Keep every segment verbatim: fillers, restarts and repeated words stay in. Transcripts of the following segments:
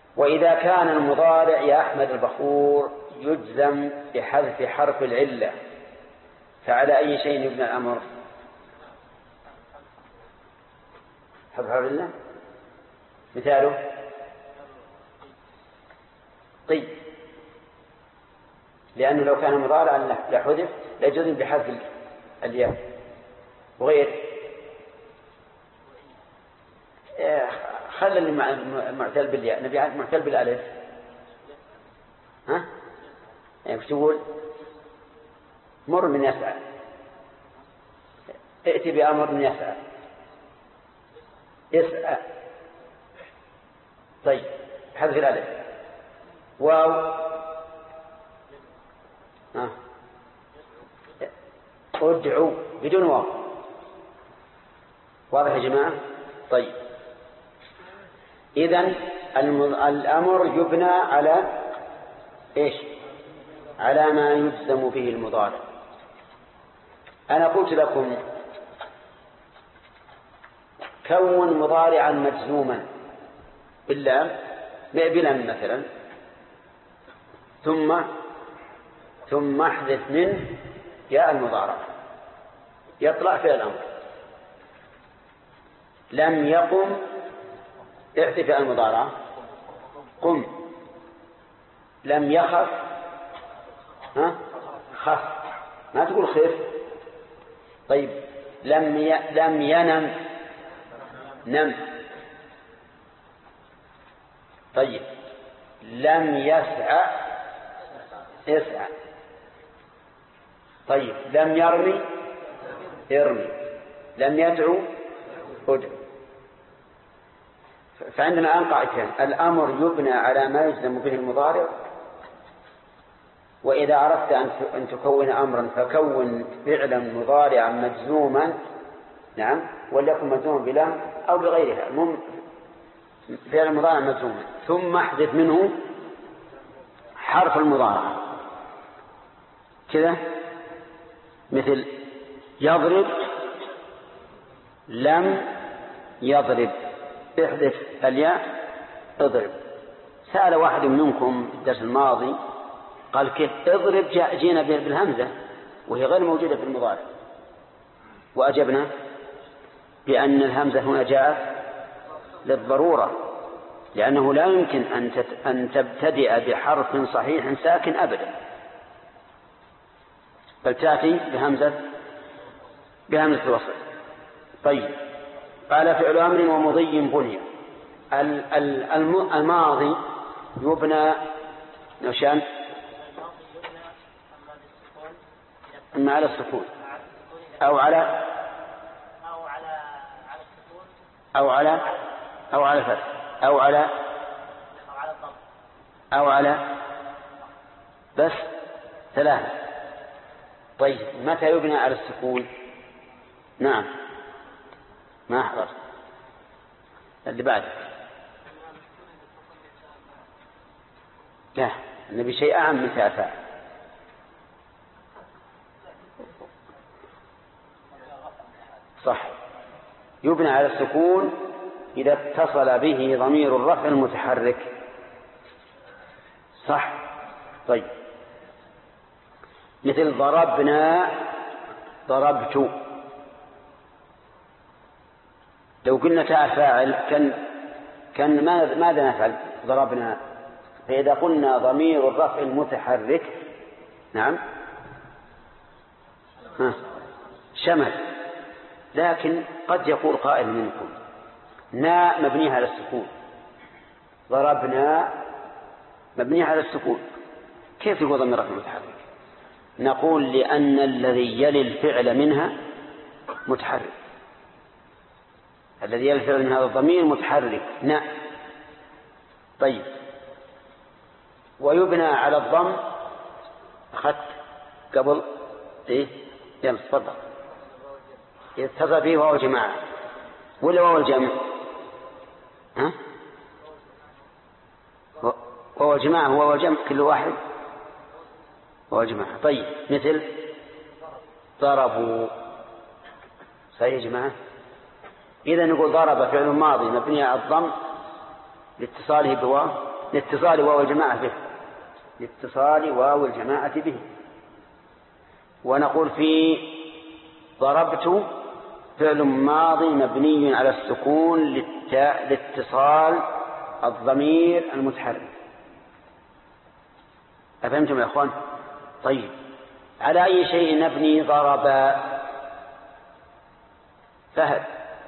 وإذا كان المضارع يا أحمد البخور يجزم بحذف حرف العلة فعلى أي شيء يبنى الأمر؟ حذف حرف العلة مثاله طيب، لأنه لو كان مضارعا لحذف لجزم بحذف الياء. وغير خلى المعتل بالياء نبي معتل بالالف. ها يعني تقول مر من يسعى، ائتي بأمر من يسعى، يسعى. طيب حذف الالف. واو ها ادعو بدون واو. واضح يا جماعة؟ طيب إذن الأمر يبنى على إيش؟ على ما يجزم به المضارع. أنا قلت لكم كون مضارعا مجزوما باللام بلام مثلا ثم ثم احذف منه ياء المضارع يطلع في الأمر. لم يقم احذف المضارع قم. لم يخف ها خف، ما تقول خف. طيب لم ي... لم ينم نم. طيب لم يسعى اسعى. طيب لم يرمي ارمي. لم يدعو ادعو. فعندنا الآن قاعدتين: الأمر يبنى على ما يجزم به المضارع، وإذا أردت أن تكون أمرا فكون فعلا مضارعا مجزوما، نعم، وليكن مجزوما بلام أو بغيرها، المهم فعلا مضارعا مجزوما، ثم احذف منه حرف المضارع كذا، مثل يضرب لم يضرب احذف الياء اضرب. سأل واحد منكم في الدرس الماضي قال كيف اضرب جينا بالهمزة وهي غير موجودة في المضارع، وأجبنا بأن الهمزة هنا جاءت للضرورة، لأنه لا يمكن أن تبتدئ بحرف صحيح ساكن أبدا، بل تأتي بهمزة بهمزة الوصل. طيب قال فعل أمر ومضي بني. الماضي يبنى نوشان إما على السكون أو على أو على أو على الفتح أو على أو على بس ثلاثة. طيب متى يبنى على السكون؟ نعم ما أحضر اللي بعده. لا النبي شيء أعم من تأفاء. صح، يبنى على السكون إذا اتصل به ضمير الرفع المتحرك. صح. طيب مثل ضربنا ضربت، لو قلنا تاء فاعل كان كان ماذا نفعل؟ ضربنا. فإذا قلنا ضمير الرفع المتحرك نعم ها شمل. لكن قد يقول قائل منكم نا مبنيها على السكون، ضربنا مبنيها على السكون، كيف يقول ضمير الرفع المتحرك؟ نقول لأن الذي يلي الفعل منها متحرك، الذي يلي الفعل من هذا الضمير متحرك نا. طيب ويبنى على الضم. أخذت قبل إيه؟ يلا تفضل. يتصل به واو الجماعة ولا واو الجمع؟ ها واو الجماعة هو واو الجمع كل واحد واو الجماعة. طيب مثل ضربوا. صحيح يا جماعة؟ إذا نقول ضرب فعل ماضي مبني على الضم لاتصاله بواو لاتصال واو الجماعة به لاتصال واو الجماعة به. ونقول في ضربت فعل ماضي مبني على السكون لاتصال الضمير المتحرك. أفهمتم يا أخوان؟ طيب، على أي شيء نبني ضرب؟ فهد.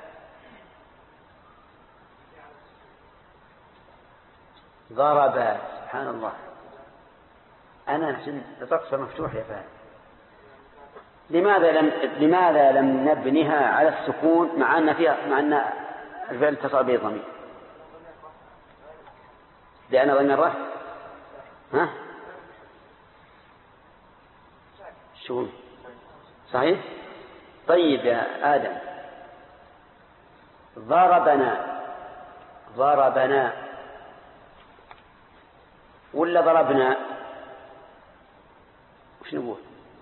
ضرب. سبحان الله، أنا الرقصة مفتوح يا فهد. لماذا لم لماذا لم نبنها على السكون مع أن فيها مع أن الفعل اتصل به الضمير؟ لأن ضمير الرفع ها شو صحيح؟ طيب يا آدم، ضربنا ضربنا ولا ضربنا؟ وش نقول؟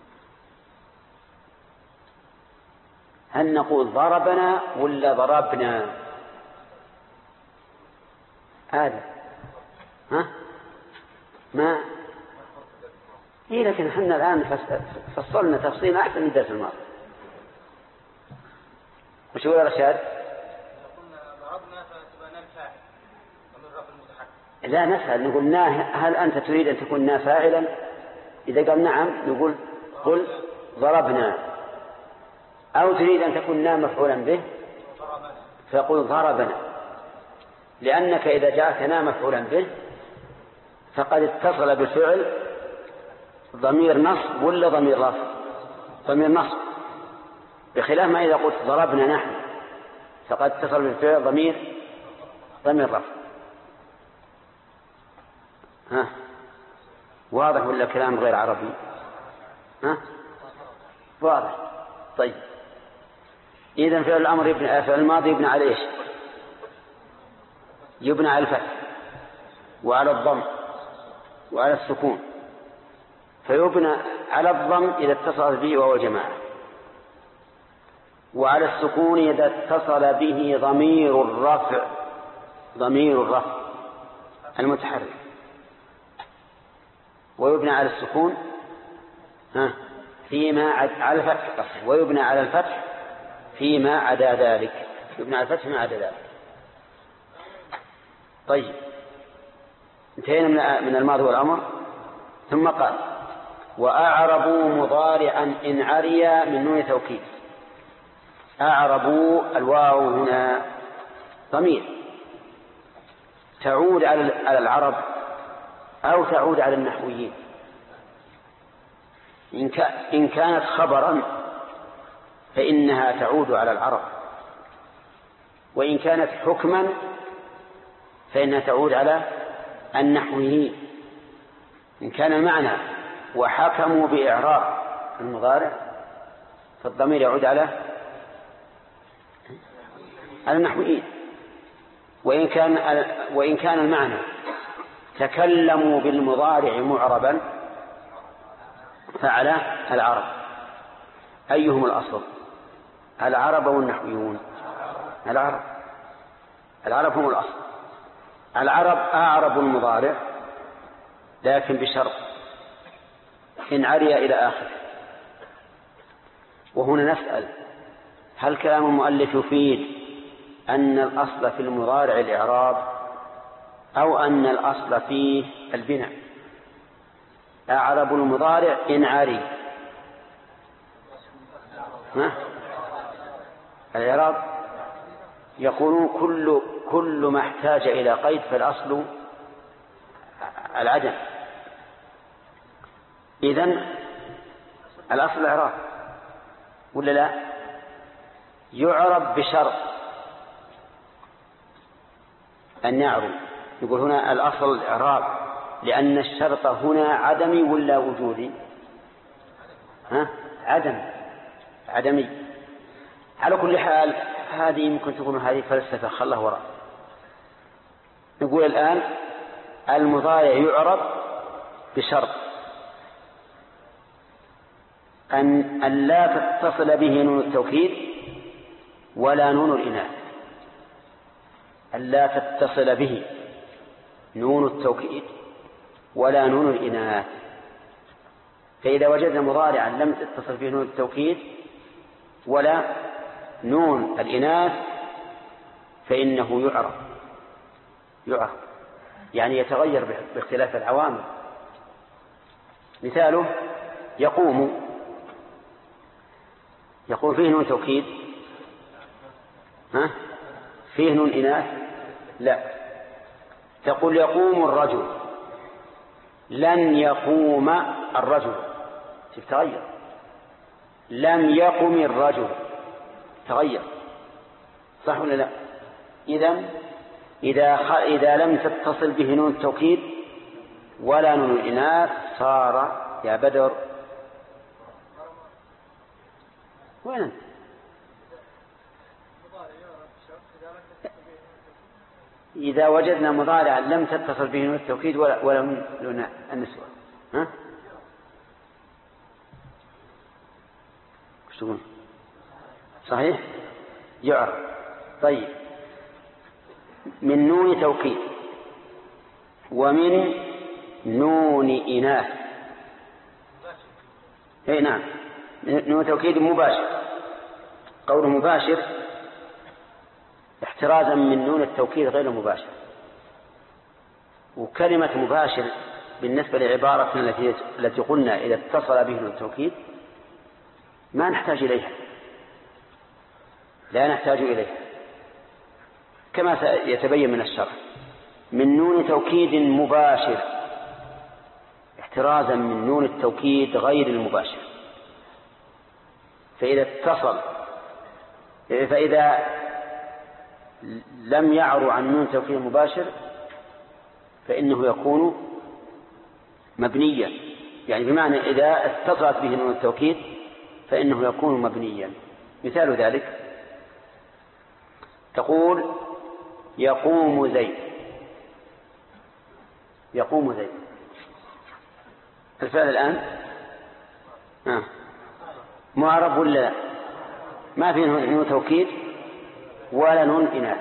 هل نقول ضربنا ولا ضربنا؟ آدم ها ما إيه، لكن احنا الآن فصلنا تفصيل أحسن من الدرس الماضي. وش يقول رشاد؟ ضربنا فتبقى نال فاعل ومن رفع المتحرك. لا نسأل، نقول نا هل أنت تريد أن تكون نا فاعلا؟ إذا قال نعم نقول قل ضربنا، أو تريد أن تكون نا مفعولا به فقل ضربنا، لأنك إذا جاءك نا مفعولا به فقد اتصل بالفعل ضمير نصب ولا ضمير رفع؟ ضمير نصب، بخلاف ما إذا قلت ضربنا نحن فقد اتصل بالفعل ضمير ضمير رفع. ها واضح ولا كلام غير عربي؟ ها واضح. طيب، إذن فعل الأمر يبنى، فعل الماضي يبنى على إيش؟ يبنى على الفتح وعلى الضم وعلى السكون، فيبنى على الضم إذا اتصل به وهو الجماعة، وعلى السكون إذا اتصل به ضمير الرفع ضمير الرفع المتحرك، ويبنى على السكون ها فيما على الفتح، ويبنى على الفتح فيما عدا ذلك، يبنى على الفتح فيما عدا ذلك. طيب، انتهينا من الماضي والأمر. ثم قال وأعربوا مضارعا إن عريا من نون توكيد. أعربوا الواو هنا ضمير تعود على العرب أو تعود على النحويين. إن كانت خبرا فإنها تعود على العرب، وإن كانت حكما فإنها تعود على النحويين. إن كان المعنى وحكموا بإعراب المضارع فالضمير يعود على النحويين، وإن كان وإن كان المعنى تكلموا بالمضارع معربا فعلى العرب. أيهم الأصل، العرب أو النحويون؟ العرب. العرب هم الأصل. العرب أعرب المضارع لكن بشرط إن عري إلى آخر. وهنا نسأل هل كلام المؤلف يفيد أن الأصل في المضارع الإعراب أو أن الأصل فيه البناء؟ أعرب المضارع إن عري ها الإعراب يقولون كل كل ما احتاج إلى قيد فالأصل العدم. إذن الأصل الإعراب ولا لا؟ يعرب بشرط أن يعرب. يقول هنا الأصل الإعراب لأن الشرط هنا عدمي ولا وجودي؟ ها عدم عدمي. على كل حال هذه يمكن تكون هذه فلسفة خلها وراء. نقول الآن المضارع يعرب بشرط أن, أن لا تتصل به نون التوكيد ولا نون الإناث، أن لا تتصل به نون التوكيد ولا نون الإناث. فإذا وجدنا مضارعا لم تتصل به نون التوكيد ولا نون الإناث فإنه يعرف يعرف يعني يتغير باختلاف العوامل. مثاله يقوم، يقول فيه نون توكيد؟ ها؟ فيه نون إناث؟ لا. تقول يقوم الرجل، لن يقوم الرجل، تتغير. لم يقم الرجل، تغير، صح ولا لا؟ إذن إذا, إذا لم تتصل به نون التوكيد ولا نون الإناث صار يا بدر وين أنت؟ إذا وجدنا مضارعا لم تتصل به نون التوكيد ولا, ولا نون النسوة، ها؟ وش تقول؟ صحيح؟ يعرف. طيب، من نون توكيد ومن نون إناث. اي نعم، نون توكيد مباشر. قول مباشر احترازا من نون التوكيد غير مباشر. وكلمة مباشر بالنسبة لعبارتنا التي التي قلنا إذا اتصل به نون التوكيد ما نحتاج إليها، لا نحتاج إليها كما سيتبين من الشرح. من نون توكيد مباشر احترازا من نون التوكيد غير المباشر. فإذا اتصل فإذا لم يعرو عن نون توكيد مباشر فإنه يكون مبنيا، يعني بمعنى إذا اتصلت به نون التوكيد فإنه يكون مبنيا. مثال ذلك تقول يقوم زيد، يقوم زيد، الفعل الآن آه. معرب ولا لا؟ ما فيه نون توكيد ولا نون إناث.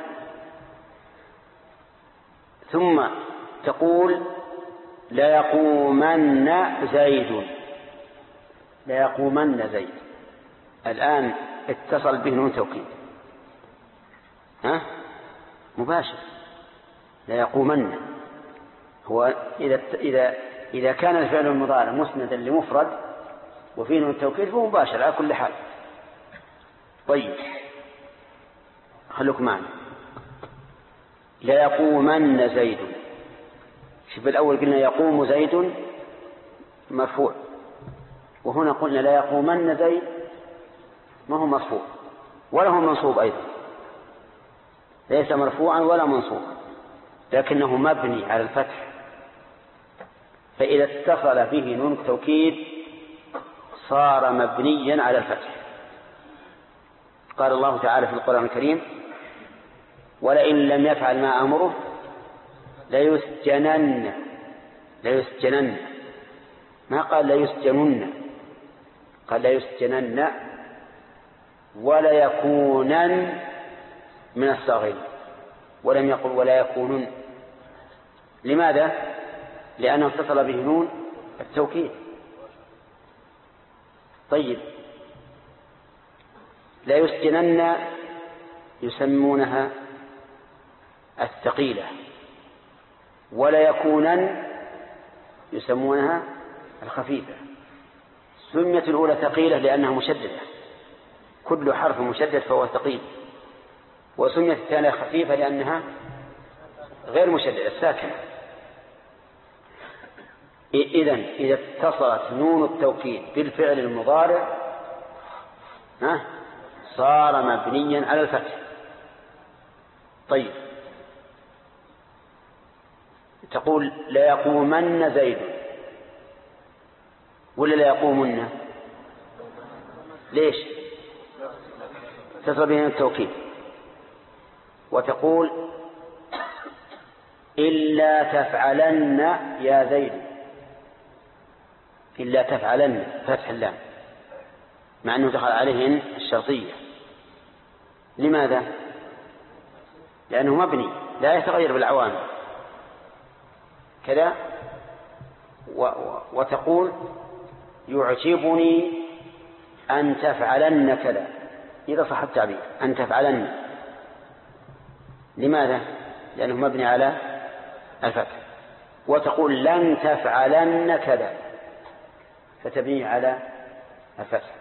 ثم تقول لا يقومن زيد، لا يقومن زيد، الآن اتصل به نون توكيد، ها؟ مباشر، لا يقومن. هو إذا إذا إذا كان الفعل المضارع مسندا لمفرد وفيه نون التوكيد فهو مباشر على كل حال. طيب خلوك معنا. لا يقومن زيد، شوف الأول قلنا يقوم زيد مرفوع، وهنا قلنا لا يقومن زيد ما هو مرفوع ولا هو منصوب أيضا، ليس مرفوعا ولا منصوبا لكنه مبني على الفتح. فإذا اتصل به نون التوكيد صار مبنيا على الفتح. قال الله تعالى في القرآن الكريم ولئن لم يفعل ما أمره ليسجنن، ليسجنن، ما قال ليسجنن، قال ليسجنن ولا يكونن من الصاغرين، ولم يقل ولا يكونن. لماذا؟ لأنه اتصل به نون التوكيد. طيب لا يسجنن يسمونها الثقيلة، ولا يكونن يسمونها الخفيفة. سميت الأولى ثقيلة لأنها مشددة، كل حرف مشدد فهو ثقيل، وسميت الثانية خفيفة لأنها غير مشددة ساكنة. إذن إذا اتصلت نون التوكيد بالفعل المضارع ها صار مبنيا على الفتح. طيب تقول لا يقومن زيد ولا لا يقومن؟ ليش؟ اتصل به التوكيد. وتقول إلا تفعلن يا زيد، إلا تفعلن فتح اللام مع أنه دخل عليهن الشرطية. لماذا؟ لأنه مبني لا يتغير بالعوامل. كذا، وتقول يعجبني أن تفعلن كذا إذا صح التعبير، أن تفعلن. لماذا؟ لأنه مبني على الفتح. وتقول لن تفعلن كذا فتبني على الفتح.